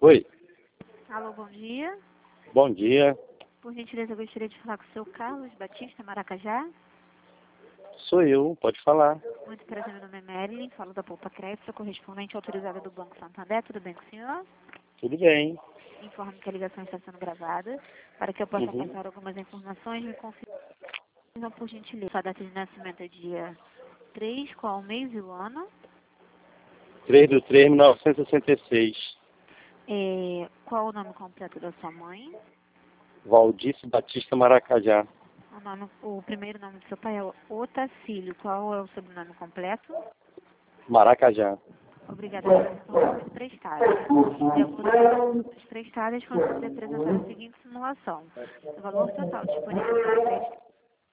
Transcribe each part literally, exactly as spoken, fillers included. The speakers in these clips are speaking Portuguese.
Oi, Alô, bom dia. bom dia. Por gentileza, eu gostaria de falar com o seu Carlos Batista Maracajá. Sou eu, pode falar. Muito prazer, meu nome é Marilyn, falo da Poupa Crédito, correspondente autorizada do Banco Santander. Tudo bem com o senhor? Tudo bem. Informo que a ligação está sendo gravada. Para que eu possa Uhum. passar algumas informações, me confirma, por gentileza. Sua data de nascimento é dia três, qual o mês e o ano? três de três de mil novecentos e sessenta e seis. É, qual o nome completo da sua mãe? Valdice Batista Maracajá. O, nome, o primeiro nome do seu pai é Otacílio. Qual é o sobrenome completo? Maracajá. Obrigada pelas informações prestadas. De acordo com as informações prestadas, conseguimos apresentar a seguinte simulação. O valor total disponível para crédito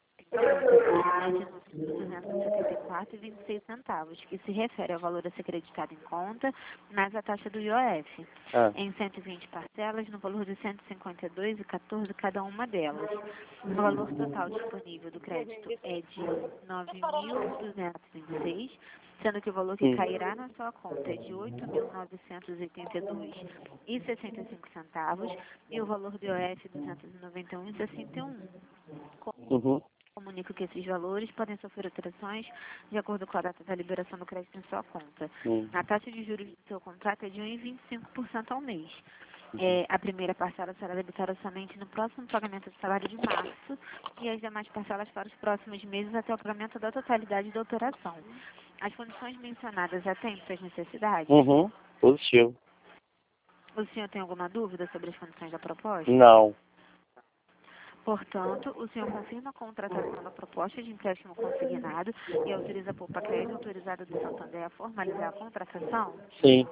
é de nove mil duzentos e setenta e quatro vírgula vinte e seis centavos, que se refere ao valor a ser creditado em conta, mais a taxa do I O F, Ah, em cento e vinte parcelas, no valor de cento e cinquenta e dois reais e quatorze cada uma delas. O valor total disponível do crédito é de nove mil duzentos e vinte e seis, sendo que o valor que hum, cairá na sua conta é de oito mil novecentos e oitenta e dois reais e sessenta e cinco centavos e o valor do I O F duzentos e noventa e um reais e sessenta e um centavos. uhum, Comunico que esses valores podem sofrer alterações de acordo com a data da liberação do crédito em sua conta. hum, A taxa de juros do seu contrato é de um vírgula vinte e cinco por cento ao mês. É, a primeira parcela será debitada somente no próximo pagamento do salário de março e as demais parcelas para os próximos meses até o pagamento da totalidade da operação. As condições mencionadas atendem suas necessidades? uhum, positivo. O senhor tem alguma dúvida sobre as condições da proposta? Não. Portanto, o senhor confirma a contratação da proposta de empréstimo consignado e autoriza a Poupa Crédito autorizada do Santander a formalizar a contratação? Sim.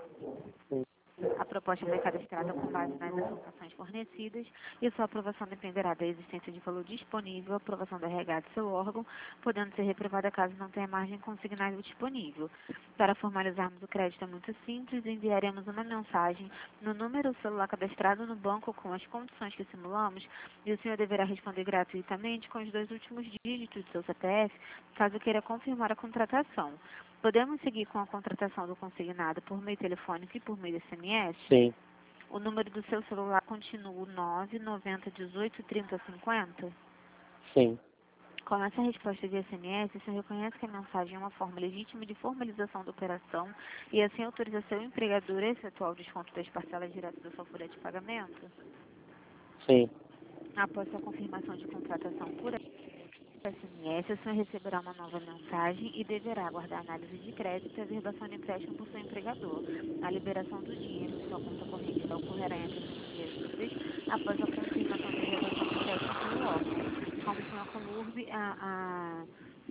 A proposta foi cadastrada com base nas informações fornecidas e sua aprovação dependerá da existência de valor disponível, aprovação da R H do seu órgão, podendo ser reprovada caso não tenha margem consignável disponível. Para formalizarmos o crédito é muito simples, enviaremos uma mensagem no número celular cadastrado no banco com as condições que simulamos e o senhor deverá responder gratuitamente com os dois últimos dígitos do seu C P F, caso queira confirmar a contratação. Podemos seguir com a contratação do consignado por meio telefônico e por meio S M S? Sim. O número do seu celular continua o nove noventa dezoito trinta cinquenta? Sim. Com essa resposta de S M S, o senhor reconhece que a mensagem é uma forma legítima de formalização da operação e assim autoriza seu empregador a efetuar o desconto das parcelas diretas da sua folha de pagamento? Sim. Após a confirmação de contratação por S M S, o senhor receberá uma nova mensagem e deverá aguardar análise de crédito e a verbação de empréstimo por seu empregador. A liberação do dinheiro em sua conta corrente só ocorrerá entre cinco dias úteis após a confirmação da verbação do empréstimo pelo órgão. Como o senhor Colurbe, a, a,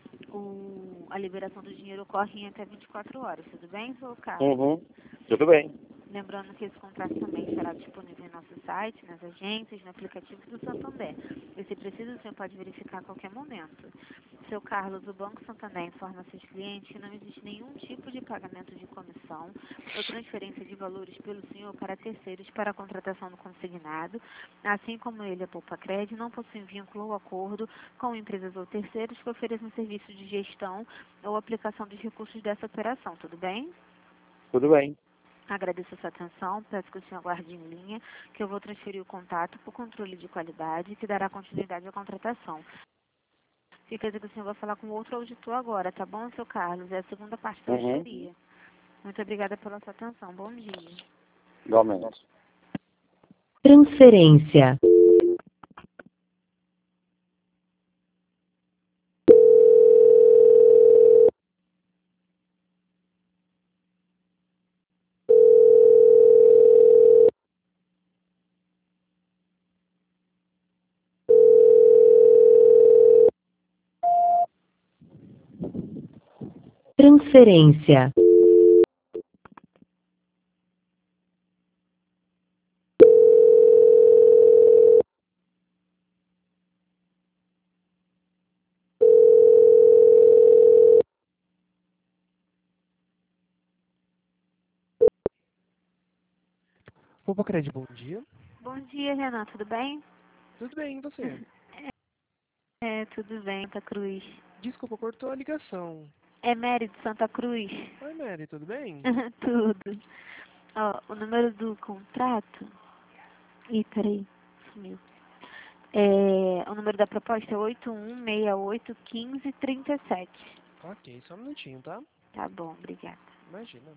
o, a liberação do dinheiro ocorre em até vinte e quatro horas. Tudo bem, seu Carlos? Uhum. Tudo bem. Lembrando que esse contrato também estará disponível em nosso site, nas agências, no aplicativo do Santander. E se precisa, o senhor pode verificar a qualquer momento. Seu Carlos, o Banco Santander informa seus clientes que não existe nenhum tipo de pagamento de comissão ou transferência de valores pelo senhor para terceiros para a contratação do consignado, assim como ele, a Poupa Crédito, não possui vínculo ou acordo com empresas ou terceiros que ofereçam serviço de gestão ou aplicação dos recursos dessa operação. Tudo bem? Tudo bem. Agradeço a sua atenção, peço que o senhor aguarde em linha, que eu vou transferir o contato para o controle de qualidade, que dará continuidade à contratação. Fica que o senhor vai falar com outro auditor agora, tá bom, seu Carlos? É a segunda parte da Uhum. auditoria. Muito obrigada pela sua atenção. Bom dia. Igualmente. Transferência. Transferência. Poupa Crédito, bom dia. Bom dia, Renan, tudo bem? Tudo bem, e você? É, tudo bem, Santa Cruz. Desculpa, cortou a ligação. É Mary de Santa Cruz? Oi, Mary, tudo bem? Tudo. Ó, o número do contrato... Ih, peraí, sumiu. É, o número da proposta é oito um seis oito um cinco três sete. Ok, só um minutinho, tá? Tá bom, obrigada. Imagina.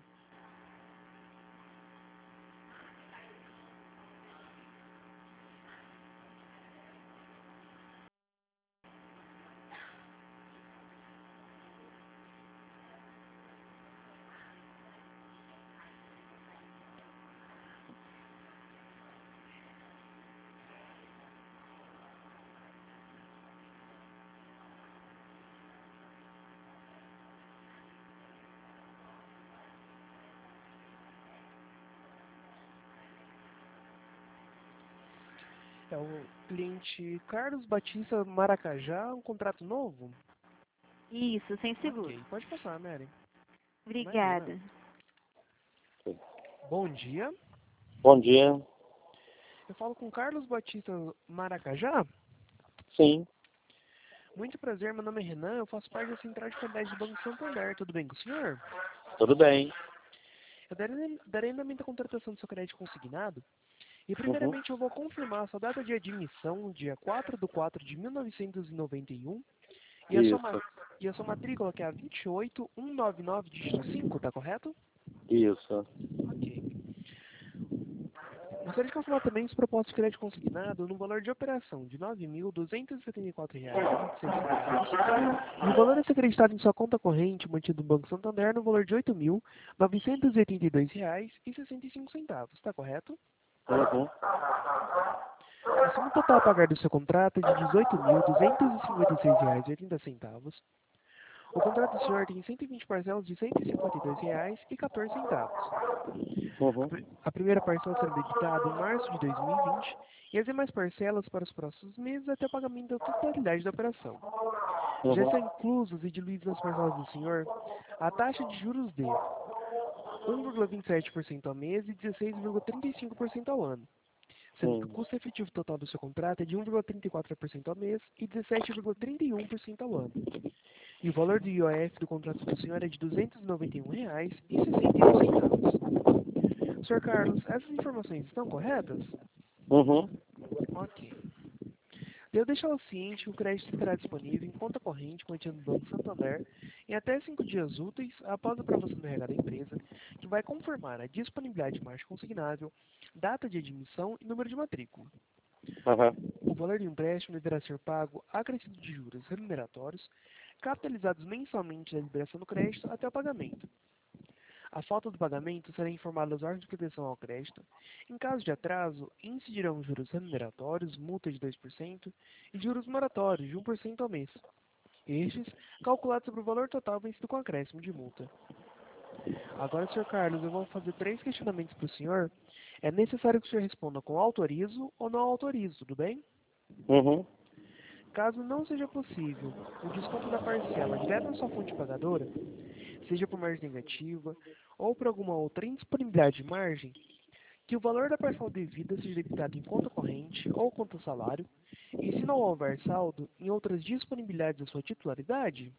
É o cliente Carlos Batista Maracajá, um contrato novo? Isso, sem seguro. Ok, pode passar, Mary. Imagina. Obrigada. Bom dia. Bom dia. Eu falo com Carlos Batista Maracajá. Sim, Muito prazer, meu nome é Renan, eu faço parte da Central de Qualidade do Banco Santander. Tudo bem com o senhor? tudo bem. Eu darei, darei andamento à contratação do seu crédito consignado. E Uhum. primeiramente eu vou confirmar a sua data de admissão, dia quatro de quatro de mil novecentos e noventa e um. E a sua, ma- Isso, e a sua matrícula, que é a vinte e oito mil cento e noventa e nove, dígito cinco, tá correto? isso. Ok. Gostaria de confirmar também os propósitos de crédito consignado no valor de operação de nove mil duzentos e setenta e quatro reais e vinte e seis centavos. E o valor a ser acreditado em sua conta corrente mantido no Banco Santander no valor de oito mil novecentos e oitenta e dois reais e sessenta e cinco centavos, tá correto? Uhum. A soma total a pagar do seu contrato é de dezoito mil duzentos e cinquenta e seis reais e oitenta centavos. O contrato do senhor tem cento e vinte parcelas de cento e cinquenta e dois reais e quatorze centavos. A, Uhum. pri- a primeira parcela será debitada em março de dois mil e vinte e as demais parcelas para os próximos meses até o pagamento da totalidade da operação. Já Uhum. estão inclusos e diluídos nas parcelas do senhor a taxa de juros de um vírgula vinte e sete por cento ao mês e dezesseis vírgula trinta e cinco por cento ao ano, sendo que o Sim. custo efetivo total do seu contrato é de um vírgula trinta e quatro por cento ao mês e dezessete vírgula trinta e um por cento ao ano. E o valor do I O F do contrato do senhor é de duzentos e noventa e um reais e sessenta e um centavos. senhor Carlos, essas informações estão corretas? Uhum. Ok. Devo deixá-lo ciente que o crédito estará disponível em conta corrente mantida no Banco Santander em até cinco dias úteis após a aprovação do R H da empresa, que vai confirmar a disponibilidade de margem consignável, data de admissão e número de matrícula. Uhum. O valor do empréstimo deverá ser pago acrescido de juros remuneratórios, capitalizados mensalmente da liberação do crédito até o pagamento. A falta do pagamento será informada aos órgãos de proteção ao crédito. Em caso de atraso, incidirão juros remuneratórios, multa de dois por cento e juros moratórios de um por cento ao mês. Estes, calculados sobre o valor total vencido com acréscimo de multa. Agora, senhor Carlos, eu vou fazer três questionamentos para o senhor. É necessário que o senhor responda com autorizo ou não autorizo, tudo bem? Uhum. Caso não seja possível o desconto da parcela direto na sua fonte pagadora, seja por margem negativa ou por alguma outra indisponibilidade de margem, que o valor da parcela devida seja debitado em conta corrente ou conta salário, e se não houver saldo, em outras disponibilidades da sua titularidade,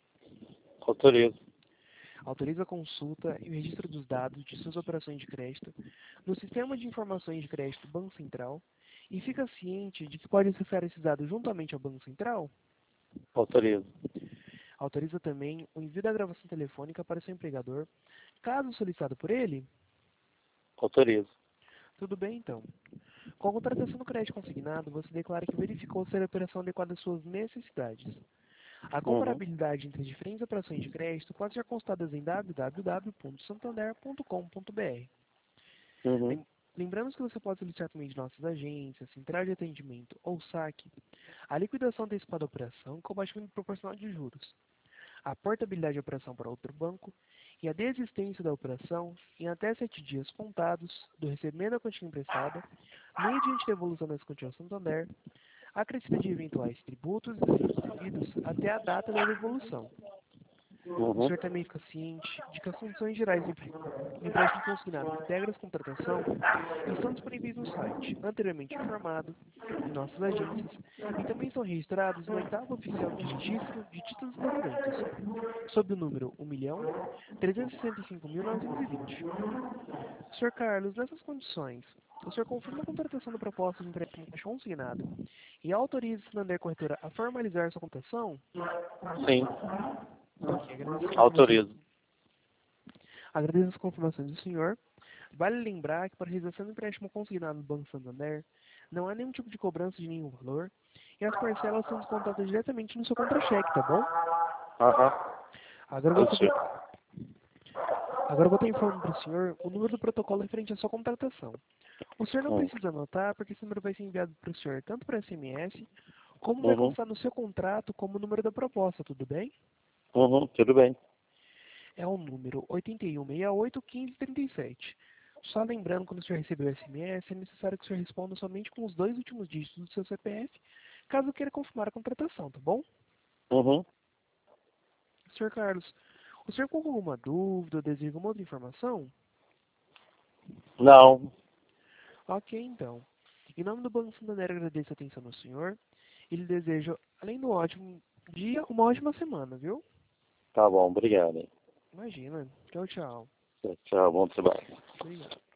Autorizo. autoriza a consulta e o registro dos dados de suas operações de crédito no Sistema de Informações de Crédito do Banco Central e fica ciente de que pode acessar esses dados juntamente ao Banco Central. Autorizo. Autoriza também o envio da gravação telefônica para seu empregador, caso solicitado por ele. Autorizo. Tudo bem, então. Com a contratação do crédito consignado, você declara que verificou ser a operação adequada às suas necessidades. A Uhum. comparabilidade entre as diferentes operações de crédito pode ser constadas em w w w ponto santander ponto com ponto b r. Uhum. Lem- Lembramos que você pode solicitar também de nossas agências, central de atendimento ou saque, a liquidação antecipada da operação com baixamento proporcional de juros, a portabilidade da operação para outro banco e a desistência da operação em até sete dias contados do recebimento da quantia emprestada, mediante devolução das quantias ao Santander, acrescida de eventuais tributos e danos devidos até a data da devolução. O Uhum. senhor também fica ciente de que as condições gerais do empre- do empréstimo consignado que integra essa contratação estão disponíveis no site, anteriormente informado, em nossas agências, e também são registrados no oitavo oficial de registro de títulos e documentos, sob o número um milhão trezentos e sessenta e cinco mil novecentos e vinte. senhor Carlos, nessas condições, o senhor confirma a contratação da proposta de empréstimo consignado e autoriza a Santander Corretora a formalizar sua contratação? Sim, Ok, agradeço as confirmações. autorizo. Agradeço as confirmações do senhor. Vale lembrar que para a realização do empréstimo consignado no Banco Santander, não há nenhum tipo de cobrança de nenhum valor e as parcelas são descontadas diretamente no seu contra-cheque, tá bom? Aham. Agora eu vou Sim, fazer... senhor. Agora eu vou estar informando para o senhor o número do protocolo referente à sua contratação. O senhor não Hum. precisa anotar, porque esse número vai ser enviado para o senhor tanto por S M S, como vai Uhum. constar no seu contrato como o número da proposta, tudo bem? Uhum. Tudo bem. É o número oito um seis oito, um cinco três sete. Só lembrando, quando o senhor receber o S M S, é necessário que o senhor responda somente com os dois últimos dígitos do seu C P F, caso queira confirmar a contratação, tá bom? Uhum. senhor Carlos, o senhor com alguma dúvida ou deseja alguma outra informação? Não. Ok, então. Em nome do Banco Santander, agradeço a atenção do senhor e lhe desejo, além do ótimo dia, uma ótima semana, viu? Tá bom, obrigado. Imagina. Tchau, tchau. Tchau, bom trabalho. Obrigado.